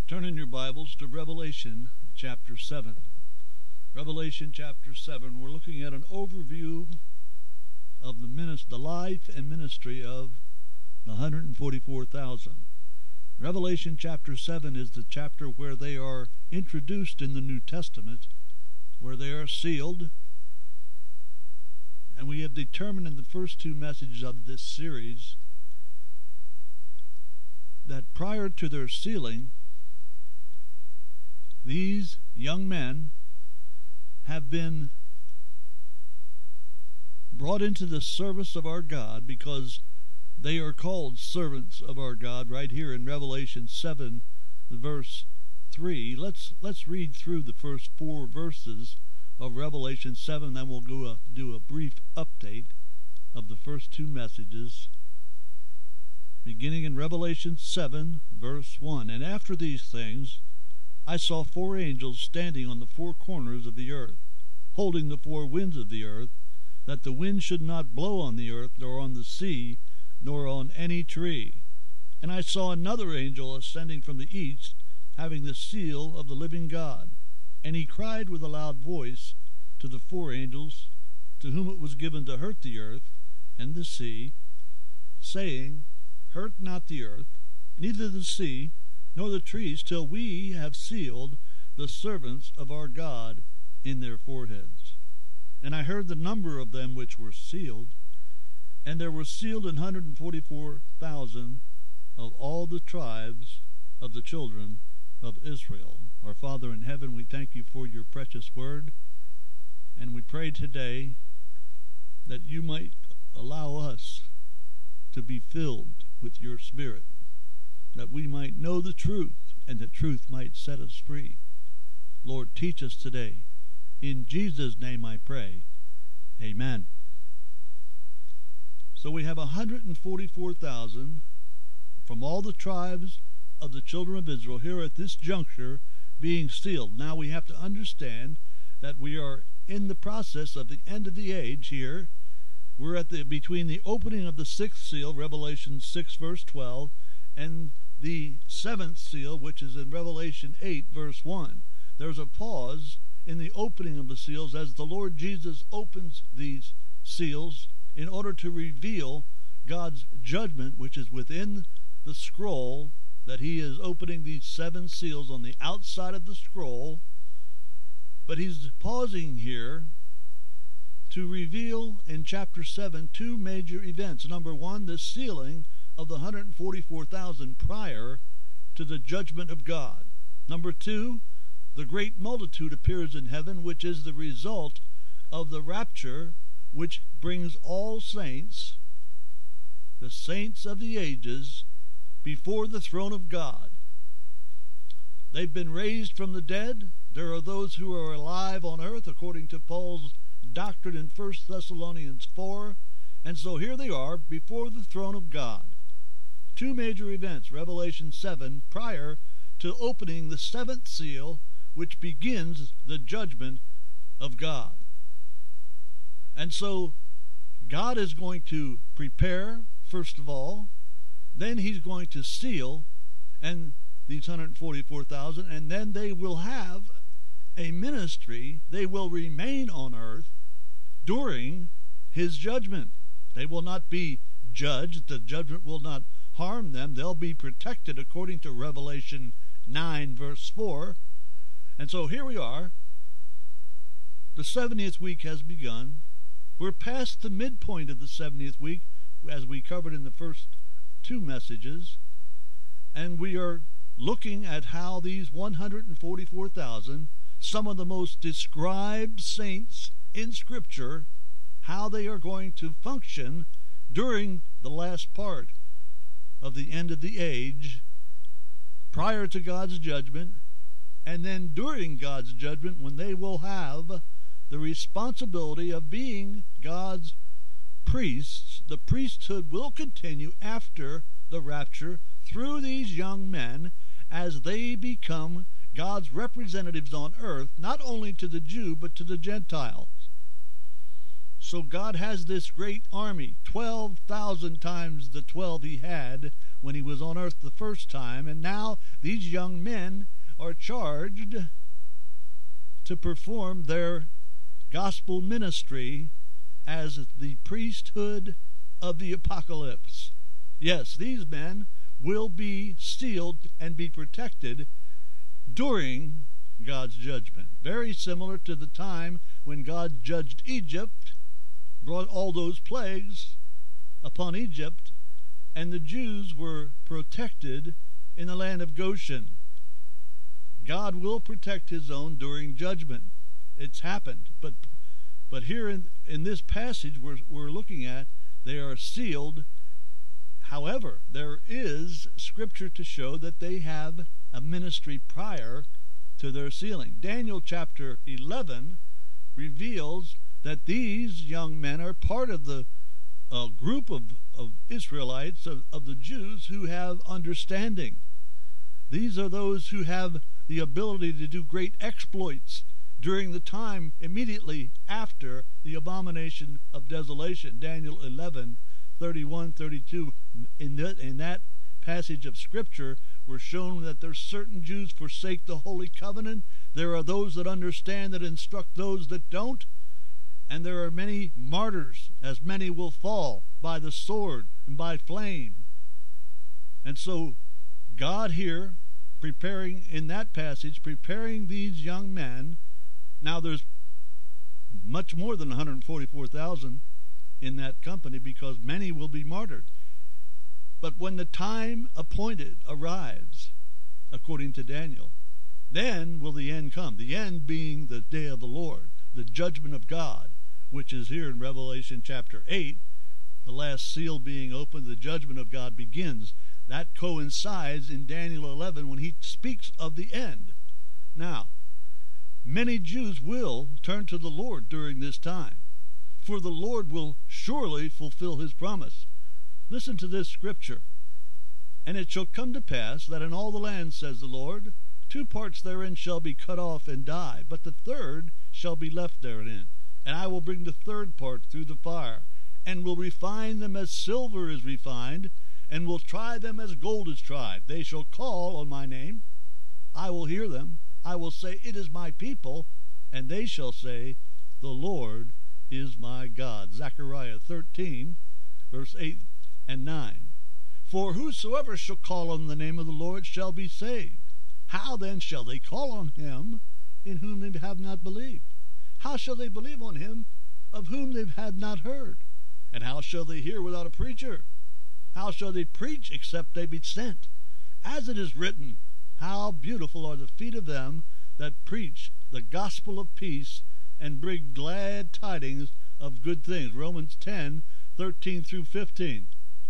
Turn in your Bibles to Revelation chapter 7. Revelation chapter 7, we're looking at an overview of the life and ministry of the 144,000. Revelation chapter 7 is the chapter where they are introduced in the New Testament, where they are sealed. And we have determined in the first two messages of this series that prior to their sealing, these young men have been brought into the service of our God because they are called servants of our God right here in Revelation 7 verse 3. Let's read through the first 4 verses of Revelation 7, then we'll do a brief update of the first 2 messages. Beginning in Revelation 7 verse 1. And after these things I saw 4 angels standing on the 4 corners of the earth, holding the 4 winds of the earth, that the wind should not blow on the earth, nor on the sea, nor on any tree. And I saw another angel ascending from the east, having the seal of the living God. And he cried with a loud voice to the 4 angels, to whom it was given to hurt the earth and the sea, saying, Hurt not the earth, neither the sea, nor the trees, till we have sealed the servants of our God in their foreheads. And I heard the number of them which were sealed, and there were sealed 144,000 of all the tribes of the children of Israel. Our Father in heaven, we thank you for your precious word, and we pray today that you might allow us to be filled with your Spirit, that we might know the truth, and the truth might set us free. Lord, teach us today. In Jesus' name I pray. Amen. So we have 144,000 from all the tribes of the children of Israel here at this juncture being sealed. Now we have to understand that we are in the process of the end of the age here. We're at between the opening of the 6th seal, Revelation 6 verse 12, and the 7th seal, which is in Revelation 8 verse 1. There's a pause in the opening of the seals as the Lord Jesus opens these seals in order to reveal God's judgment, which is within the scroll, that he is opening these 7 seals on the outside of the scroll. But he's pausing here to reveal in chapter 7 2 major events. Number 1, the sealing of the 144,000 prior to the judgment of God. Number 2, the great multitude appears in heaven, which is the result of the rapture, which brings all saints, the saints of the ages, before the throne of God. They've been raised from the dead. There are those who are alive on earth, according to Paul's doctrine in 1 Thessalonians 4. And so here they are before the throne of God. 2 major events, Revelation 7, prior to opening the 7th seal, which begins the judgment of God. And so God is going to prepare, first of all, then he's going to seal and these 144,000, and then they will have a ministry. They will remain on earth during his judgment. They will not be judged. The judgment will not harm them. They'll be protected according to Revelation 9 verse 4. And so here we are. The 70th week has begun. We're past the midpoint of the 70th week, as we covered in the first 2 messages, and we are looking at how these 144,000, some of the most described saints in Scripture, how they are going to function during the last part of the end of the age, prior to God's judgment, and then during God's judgment, when they will have the responsibility of being God's priests. The priesthood will continue after the rapture through these young men as they become God's representatives on earth, not only to the Jew but to the Gentiles. So God has this great army, 12,000 times the 12 he had when he was on earth the first time, and now these young men are charged to perform their gospel ministry as the priesthood of the apocalypse. Yes, these men will be sealed and be protected during God's judgment. Very similar to the time when God judged Egypt, brought all those plagues upon Egypt, and the Jews were protected in the land of Goshen. God will protect his own during judgment. It's happened. But here in this passage we're looking at, they are sealed. However, there is scripture to show that they have a ministry prior to their sealing. Daniel chapter 11 reveals that these young men are part of the group of Israelites, of the Jews, who have understanding. These are those who have the ability to do great exploits during the time immediately after the abomination of desolation. Daniel 11, 31, 32. In that passage of Scripture, we're shown that there's certain Jews forsake the Holy Covenant. There are those that understand, that instruct those that don't. And there are many martyrs, as many will fall by the sword and by flame. And so God here, preparing in that passage, preparing these young men. Now there's much more than 144,000 in that company, because many will be martyred. But when the time appointed arrives, according to Daniel, then will the end come. The end being the day of the Lord, the judgment of God, which is here in Revelation chapter 8. The last seal being opened, the judgment of God begins. That coincides in Daniel 11 when he speaks of the end. Now, many Jews will turn to the Lord during this time, for the Lord will surely fulfill his promise. Listen to this scripture. And it shall come to pass that in all the land, says the Lord, 2 parts therein shall be cut off and die, but the third shall be left therein. And I will bring the third part through the fire, and will refine them as silver is refined, and will try them as gold is tried. They shall call on my name. I will hear them. I will say, it is my people. And they shall say, the Lord is my God. Zechariah 13, verse 8 and 9. For whosoever shall call on the name of the Lord shall be saved. How then shall they call on him in whom they have not believed? How shall they believe on him of whom they have not heard? And how shall they hear without a preacher? How shall they preach except they be sent? As it is written, how beautiful are the feet of them that preach the gospel of peace and bring glad tidings of good things. Romans 10, 13 through 15.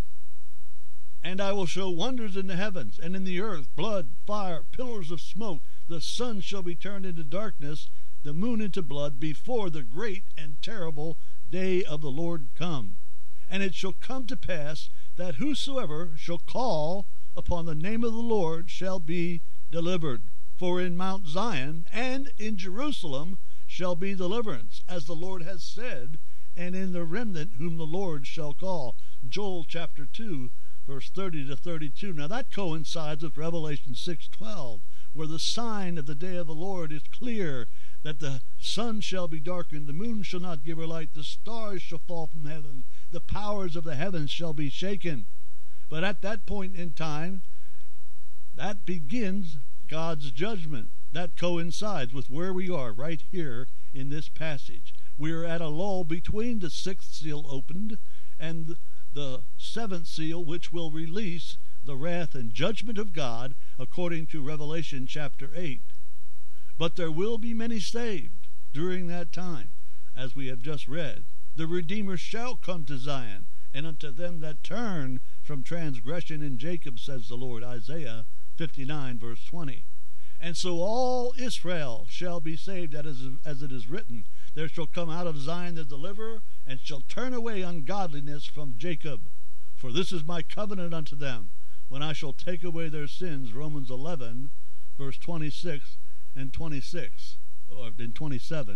And I will show wonders in the heavens and in the earth, blood, fire, pillars of smoke. The sun shall be turned into darkness, the moon into blood, before the great and terrible day of the Lord come. And it shall come to pass that whosoever shall call upon the name of the Lord shall be delivered. For in Mount Zion and in Jerusalem shall be deliverance, as the Lord has said, and in the remnant whom the Lord shall call. Joel chapter 2, verse 30 to 32. Now that coincides with Revelation 6:12, where the sign of the day of the Lord is clear, that the sun shall be darkened, the moon shall not give her light, the stars shall fall from heaven, the powers of the heavens shall be shaken. But at that point in time, that begins God's judgment. That coincides with where we are right here in this passage. We are at a lull between the 6th seal opened and the 7th seal, which will release the wrath and judgment of God according to Revelation chapter 8. But there will be many saved during that time, as we have just read. The Redeemer shall come to Zion, and unto them that turn from transgression in Jacob, says the Lord. Isaiah 59, verse 20. And so all Israel shall be saved, as it is written, there shall come out of Zion the deliverer, and shall turn away ungodliness from Jacob. For this is my covenant unto them, when I shall take away their sins. Romans 11, verse 26 and 26, or in 27.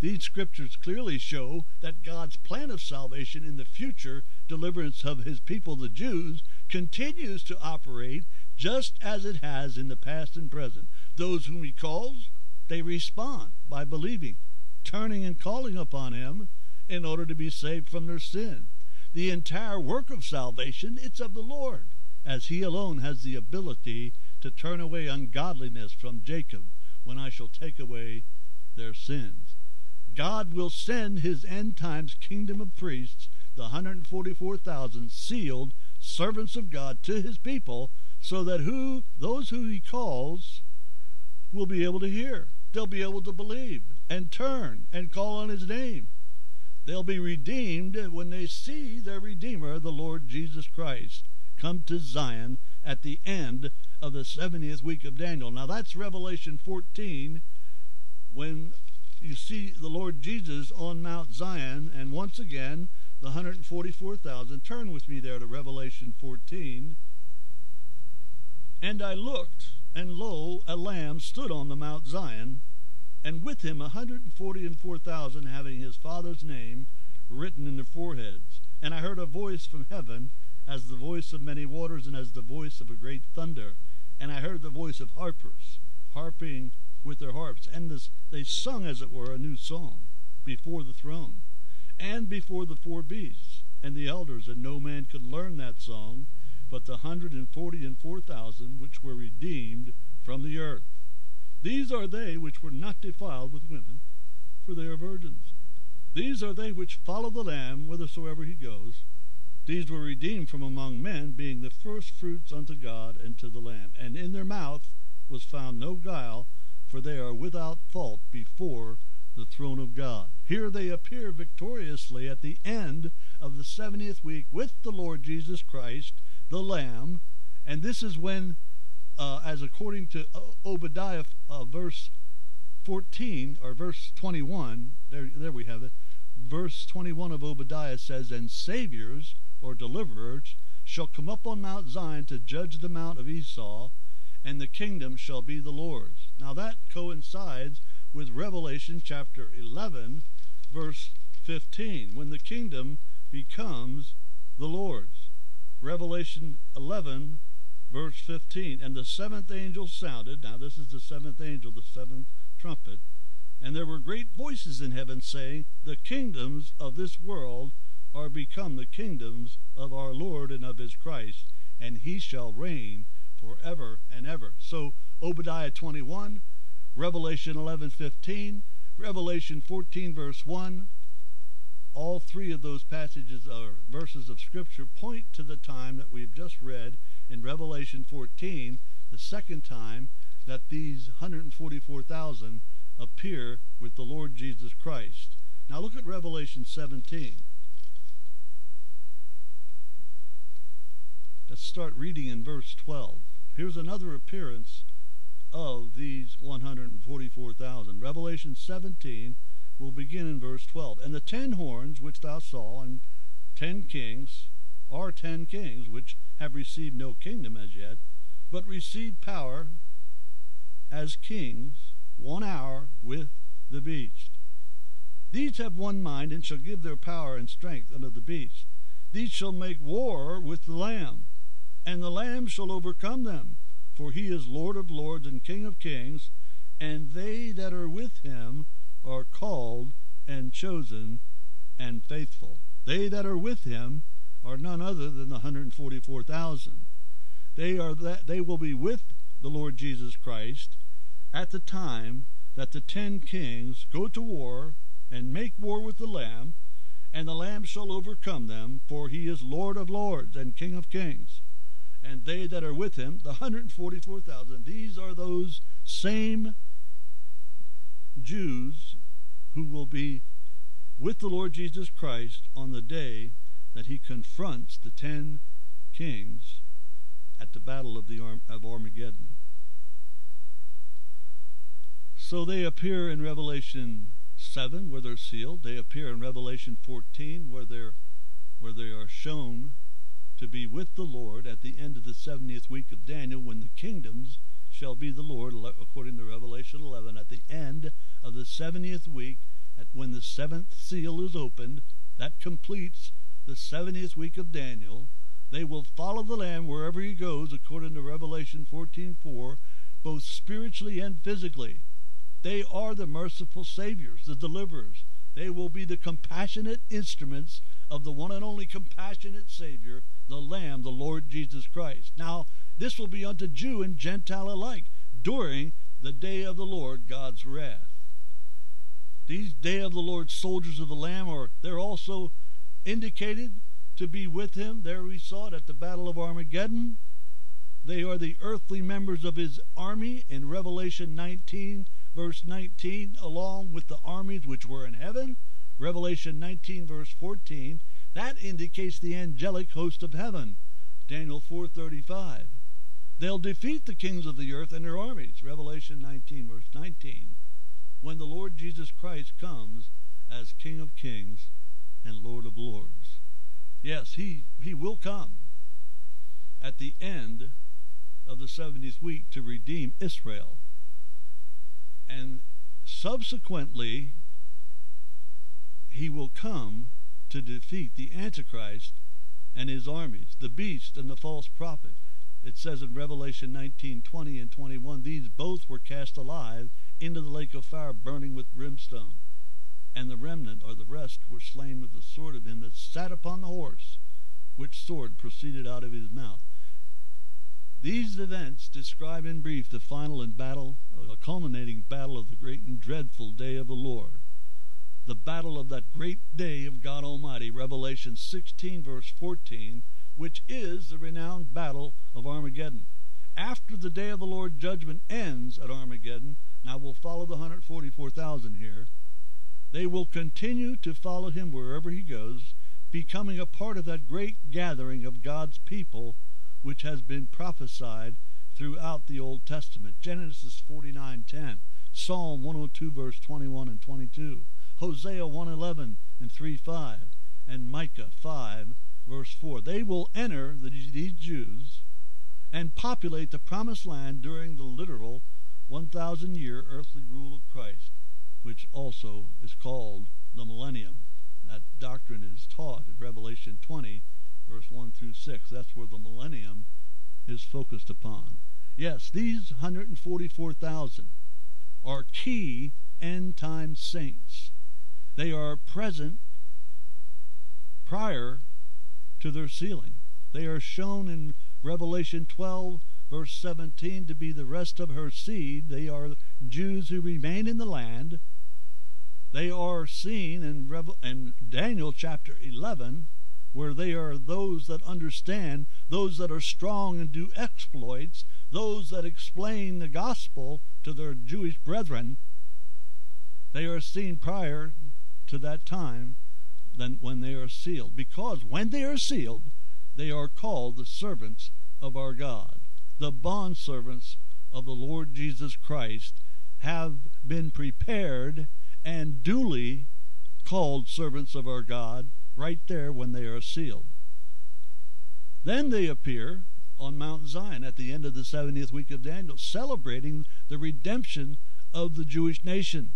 These scriptures clearly show that God's plan of salvation in the future deliverance of his people, the Jews, continues to operate just as it has in the past and present. Those whom he calls, they respond by believing, turning and calling upon him in order to be saved from their sin. The entire work of salvation, it's of the Lord, as he alone has the ability to turn away ungodliness from Jacob when I shall take away their sins. God will send his end times kingdom of priests, the 144,000 sealed servants of God, to his people, so that those who he calls will be able to hear. They'll be able to believe and turn and call on his name. They'll be redeemed when they see their Redeemer, the Lord Jesus Christ, come to Zion at the end of the 70th week of Daniel. Now that's Revelation 14, when you see the Lord Jesus on Mount Zion, and once again the 144,000. Turn with me there to Revelation 14. And I looked, and lo, a lamb stood on the Mount Zion, and with him 144,000, having his Father's name written in their foreheads. And I heard a voice from heaven, as the voice of many waters, and as the voice of a great thunder. And I heard the voice of harpers, harping with their harps. And they sung, as it were, a new song before the throne, and before the four beasts, and the elders. And no man could learn that song, but the 144,000 which were redeemed from the earth. These are they which were not defiled with women, for they are virgins. These are they which follow the Lamb whithersoever he goes. These were redeemed from among men, being the firstfruits unto God and to the Lamb. And in their mouth was found no guile, for they are without fault before the throne of God. Here they appear victoriously at the end of the 70th week with the Lord Jesus Christ, the Lamb. And this is when, as according to Obadiah, verse 14, or verse 21, there we have it. Verse 21 of Obadiah says, and saviors, or deliverers, shall come up on Mount Zion to judge the mount of Esau, and the kingdom shall be the Lord's. Now that coincides with Revelation chapter 11, verse 15, when the kingdom becomes the Lord's. Revelation 11, verse 15, and the seventh angel sounded. Now this is the seventh angel, the seventh trumpet. And there were great voices in heaven saying, the kingdoms of this world are become the kingdoms of our Lord and of his Christ, and he shall reign forever and ever. So Obadiah 21, Revelation 11:15, Revelation 14 verse 1, all three of those passages or verses of Scripture point to the time that we've just read in Revelation 14, the second time that these 144,000 appear with the Lord Jesus Christ. Now look at Revelation 17. Let's start reading in verse 12. Here's another appearance of these 144,000. Revelation 17 will begin in verse 12. And the 10 horns which thou saw, and 10 kings, are 10 kings which have received no kingdom as yet, but received power as kings 1 hour with the beast. These have one mind, and shall give their power and strength unto the beast. These shall make war with the Lamb, and the Lamb shall overcome them, for he is Lord of lords and King of kings, and they that are with him are called and chosen and faithful. They that are with him are none other than the 144,000. They will be with the Lord Jesus Christ at the time that the 10 kings go to war and make war with the Lamb, and the Lamb shall overcome them, for he is Lord of lords and King of kings. And they that are with him, the 144,000, these are those same Jews who will be with the Lord Jesus Christ on the day that he confronts the 10 kings at the battle of Armageddon. So they appear in Revelation 7 where they're sealed. They appear in Revelation 14 where they are shown to be with the Lord at the end of the 70th week of Daniel, when the kingdoms shall be the Lord, according to Revelation 11. At the end of the 70th week, when the seventh seal is opened, that completes the 70th week of Daniel. They will follow the Lamb wherever he goes, according to Revelation 14:4, both spiritually and physically. They are the merciful Saviors, the deliverers. They will be the compassionate instruments of the one and only compassionate Savior, the Lamb, the Lord Jesus Christ. Now, this will be unto Jew and Gentile alike during the day of the Lord, God's wrath. These day of the Lord soldiers of the Lamb they're also indicated to be with him. There we saw it at the Battle of Armageddon. They are the earthly members of his army in Revelation 19, verse 19, along with the armies which were in heaven. Revelation 19, verse 14, that indicates the angelic host of heaven. Daniel 4:35. They'll defeat the kings of the earth and their armies. Revelation 19, verse 19. When the Lord Jesus Christ comes as King of kings and Lord of lords. Yes, he will come at the end of the 70th week to redeem Israel. And subsequently, he will come to defeat the Antichrist and his armies, the beast and the false prophet. It says in Revelation 19:20 and 21, these both were cast alive into the lake of fire burning with brimstone. And the remnant, or the rest, were slain with the sword of him that sat upon the horse, which sword proceeded out of his mouth. These events describe in brief the final and culminating battle of the great and dreadful day of the Lord. The battle of that great day of God Almighty, Revelation 16, verse 14, which is the renowned battle of Armageddon. After the day of the Lord judgment ends at Armageddon, now we'll follow the 144,000 here, they will continue to follow him wherever he goes, becoming a part of that great gathering of God's people which has been prophesied throughout the Old Testament. Genesis 49:10, Psalm 102, verse 21 and 22, Hosea 1:11 and 3:5, and Micah 5, verse 4. They will enter, these Jews, and populate the promised land during the literal 1,000-year earthly rule of Christ, which also is called the millennium. That doctrine is taught in Revelation 20, verse 1 through 6. That's where the millennium is focused upon. Yes, these 144,000 are key end-time saints. They are present prior to their sealing. They are shown in Revelation 12, verse 17, to be the rest of her seed. They are Jews who remain in the land. They are seen in Daniel chapter 11, where they are those that understand, those that are strong and do exploits, those that explain the gospel to their Jewish brethren. They are seen prior to that time than when they are sealed, because when they are sealed, they are called the servants of our God. The bondservants of the Lord Jesus Christ have been prepared and duly called servants of our God right there when they are sealed. Then they appear on Mount Zion at the end of the 70th week of Daniel, celebrating the redemption of the Jewish nation.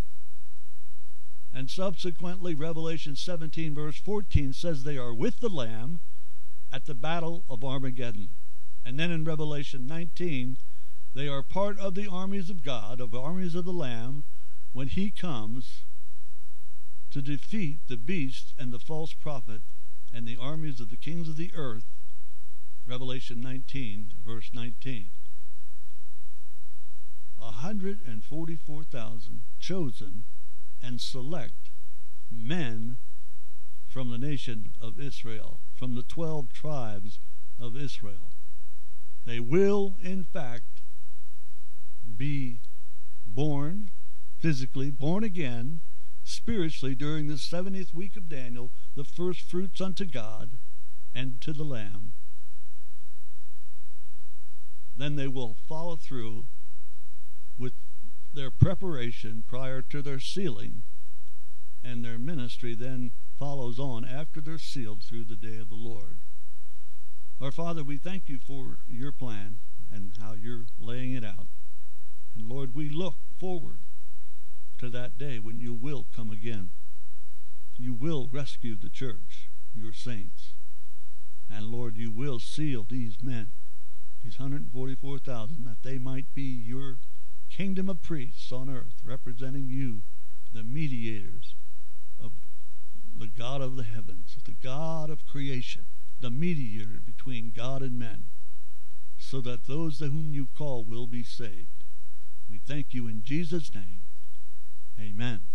And subsequently, Revelation 17, verse 14 says they are with the Lamb at the battle of Armageddon. And then in Revelation 19, they are part of the armies of God, of armies of the Lamb, when he comes to defeat the beast and the false prophet and the armies of the kings of the earth. Revelation 19, verse 19. 144,000 chosen and select men from the nation of Israel, from the 12 tribes of Israel. They will, in fact, be born, physically born again, spiritually during the 70th week of Daniel, the first fruits unto God and to the Lamb. Then they will follow through with their preparation prior to their sealing, and their ministry then follows on after they're sealed through the day of the Lord. Our Father, we thank you for your plan and how you're laying it out. And Lord, we look forward to that day when you will come again. You will rescue the church, your saints. And Lord, you will seal these men, these 144,000, that they might be your kingdom of priests on earth, representing you, the mediators of the God of the heavens, the God of creation, the mediator between God and men, so that those to whom you call will be saved. We thank you in Jesus' name. Amen.